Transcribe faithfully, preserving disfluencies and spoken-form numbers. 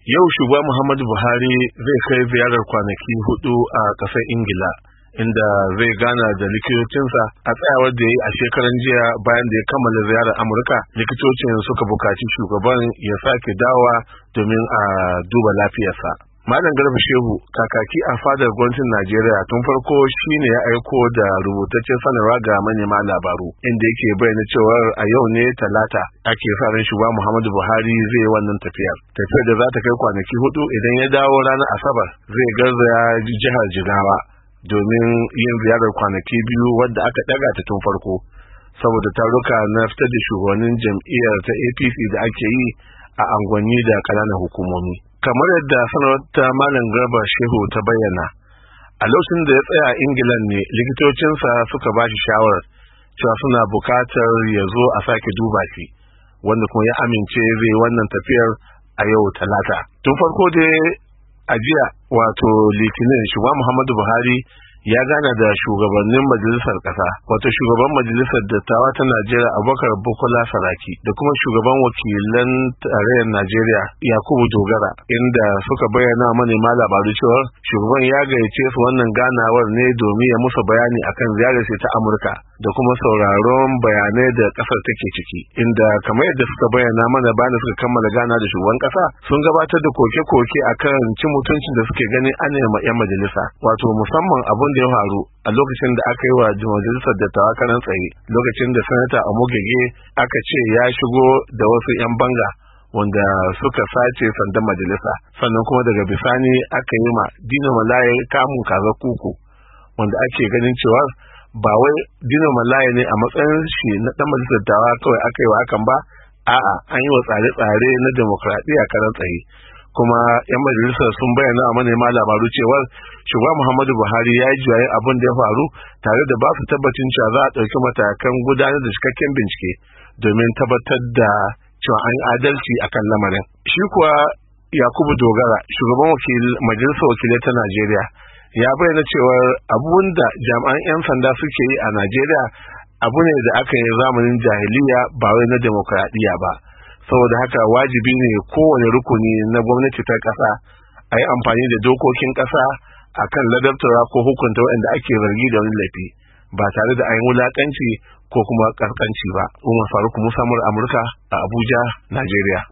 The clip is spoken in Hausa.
Yau shugaba Muhammadu Buhari zai kai ziyarar kwanaki hudu a ƙasar Ingila, inda zai gana da likitocinsa a tsayawar da ya yi a shekaran jiya bayan da ya kammala ziyarar Amurka. Likitocin suka bukaci shugaban ya sake dawowa domin a duba lafiyarsa. Malam Garba Shehu, kakaki a fadar gwamnatin Najeriya, tun farko shine ya aiko da rubutaccen sanarwa ga manema labaru, inda yake bayyana cewa a yau ne Talata ake sa ran shugaba Muhammadu Buhari zai yi wannan tafiyar. Tafiyar da za ta kai kwanaki hudu. Idan ya dawo ranar Asabar zai garzaya jihar Jigawa domin yin ziyarar kwanaki biyu wadda aka daga ta tun farko saboda taruka na fitar da shugabannin jam'iyyar ta A P C da ake yi a angwanni da ƙananan hukumomi. Kamar yadda sanarwar ta Malam Garba Shehu ta bayyana, a lokacin da ya tsaya a Ingilan ne likitocinsa suka ba shi shawarar cewa suna bukatar ya zo a sake duba shi, wanda kuma ya amince zai yi wannan tafiyar a yau Talata. Tun farko dai a jiya wato Litinin, shugaba Muhammadu Buhari ya gana da shugabannin majalisar ƙasa, wato shugaban majalisar dattawa ta Najeriya Abubakar Bukola Saraki da kuma shugaban wakilan tarayyar Najeriya Yakubu Dogara, inda suka bayyana manema labaru cewa shugaban ya gayyace su wannan ganawar ne domin ya musu bayani akan ziyarar ta Amurka da kuma sauraron bayanai da ƙasar take ciki, inda kamar yadda suka bayyana mana bayan suka kammala gana da shugaban ƙasa sun gabatar da koke-koke akan cin mutuncin da suke gani ana yi ma 'yan majalisa, wato musamman abun da ya faru a lokacin da aka yi wa majalisar dattawa karan tsaye, lokacin da sanata Amogege aka ce ya shigo da wasu 'yan banga wanda suka sace sandan majalisa, sannan kuma daga bisani aka yi ma Dino Melaye kamun kaza kuku, wanda ake ganin cewa ba wai Dino Melaye ne a matsayin shi na dan majalisar dattawa kawai aka yi wa hakan ba, a'a an yi wa tsare-tsare na demokradiyya karan tsaye. Kuma 'yan majalisar sun bayyana a manema labaru cewar shugaba Muhammadu Buhari ya yi juyayin abin da ya faru, tare da ba su tabbacin cewa za a ɗauki matakan gudanar da cikakken bincike domin tabbatar da cewa an yi adalci akan lamarin. Shi kuwa Yakubu Dogara, shugaban majalisar wakilai ta Najeriya, ya bayyana cewar abun da jami'an 'yan sanda suke yi a Najeriya abu ne da aka yi zamanin jahiliya ba wai na demokradiyya ba. Saboda haka wajibi ne kowane rukuni na gwamnati ta ƙasa a yi amfani da dokokin ƙasa a kan ladabtarwa ko hukunta waɗanda ake zargi da wani laifi ba tare da an yi wulaƙanci ko kuma ƙasƙanci ba. Umar Faruk Musa, Amurka a Abuja, Najeriya.